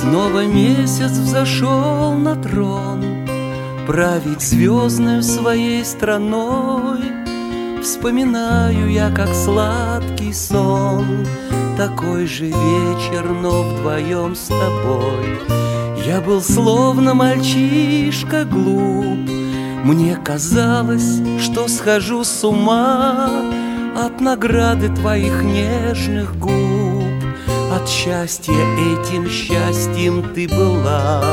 Снова месяц взошел на трон, править звездную своей страной. Вспоминаю я, как сладкий сон, такой же вечер, но вдвоем с тобой. Я был словно мальчишка глуп, мне казалось, что схожу с ума от награды твоих нежных губ. От счастья этим счастьем ты была.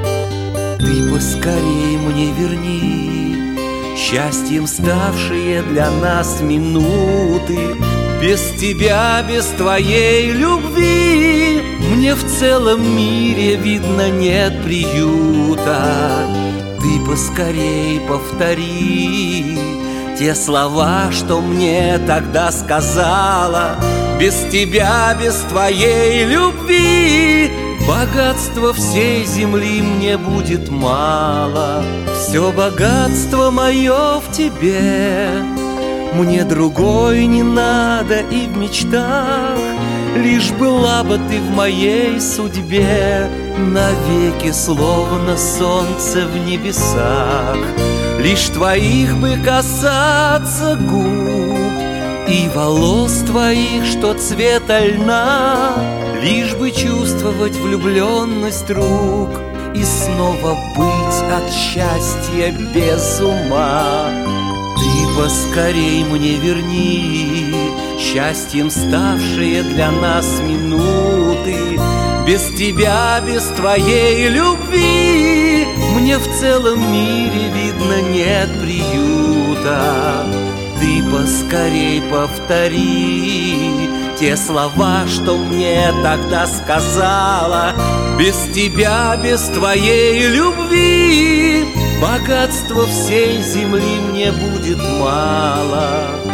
Ты поскорей мне верни счастьем ставшие для нас минуты. Без тебя, без твоей любви мне в целом мире, видно, нет приюта. Ты поскорей повтори те слова, что мне тогда сказала. Без тебя, без твоей любви богатства всей земли мне будет мало. Все богатство мое в тебе, мне другой не надо и в мечтах. Лишь была бы ты в моей судьбе, навеки словно солнце в небесах. Лишь твоих бы касаться губ и волос твоих, что цвета льна. Лишь бы чувствовать влюбленность рук и снова быть от счастья без ума. Ты поскорей мне верни счастьем ставшие для нас минуты. Без тебя, без твоей любви мне в целом мире, видно, нет приюта. Ты поскорей повтори те слова, что мне тогда сказала. Без тебя, без твоей любви богатства всей земли мне будет мало.